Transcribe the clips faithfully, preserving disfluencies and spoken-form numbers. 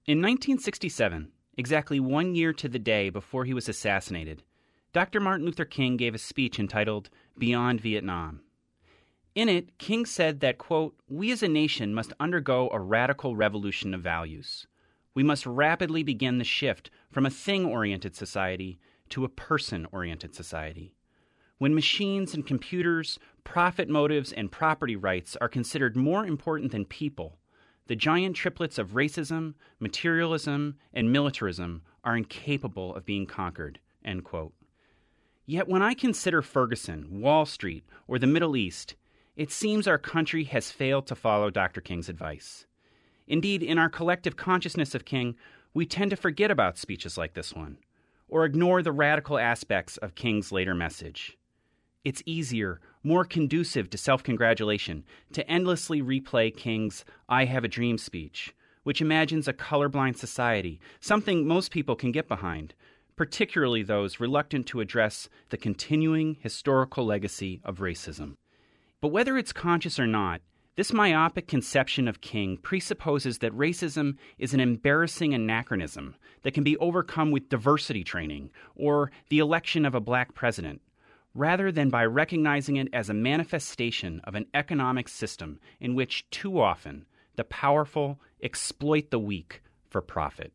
In nineteen sixty-seven, exactly one year to the day before he was assassinated, Doctor Martin Luther King gave a speech entitled Beyond Vietnam. In it, King said that, quote, "We as a nation must undergo a radical revolution of values. We must rapidly begin the shift from a thing-oriented society to a person-oriented society. When machines and computers, profit motives, and property rights are considered more important than people, the giant triplets of racism, materialism, and militarism are incapable of being conquered," end quote. Yet when I consider Ferguson, Wall Street, or the Middle East, it seems our country has failed to follow Doctor King's advice. Indeed, in our collective consciousness of King, we tend to forget about speeches like this one, or ignore the radical aspects of King's later message. It's easier, more conducive to self-congratulation, to endlessly replay King's I Have a Dream speech, which imagines a colorblind society, something most people can get behind, particularly those reluctant to address the continuing historical legacy of racism. But whether it's conscious or not, this myopic conception of King presupposes that racism is an embarrassing anachronism that can be overcome with diversity training or the election of a black president, rather than by recognizing it as a manifestation of an economic system in which too often the powerful exploit the weak for profit.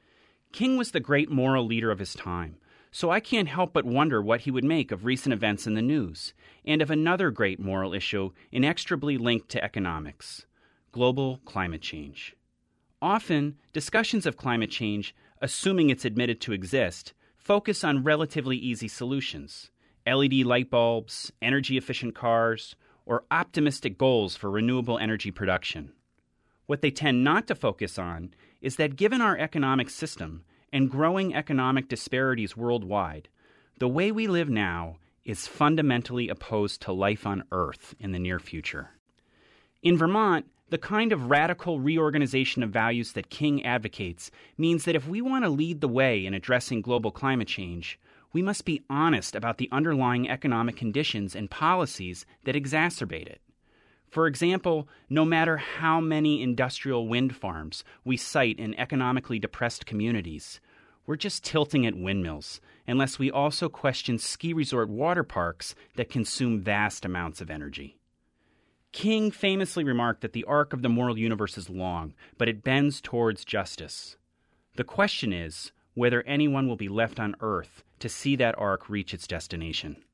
King was the great moral leader of his time, so I can't help but wonder what he would make of recent events in the news, and of another great moral issue inextricably linked to economics: global climate change. Often, discussions of climate change, assuming it's admitted to exist, focus on relatively easy solutions: L E D light bulbs, energy-efficient cars, or optimistic goals for renewable energy production. What they tend not to focus on is that given our economic system and growing economic disparities worldwide, the way we live now is fundamentally opposed to life on Earth in the near future. In Vermont, the kind of radical reorganization of values that King advocates means that if we want to lead the way in addressing global climate change, we must be honest about the underlying economic conditions and policies that exacerbate it. For example, no matter how many industrial wind farms we cite in economically depressed communities, we're just tilting at windmills unless we also question ski resort water parks that consume vast amounts of energy. King famously remarked that the arc of the moral universe is long, but it bends towards justice. The question is whether anyone will be left on Earth to see that arc reach its destination.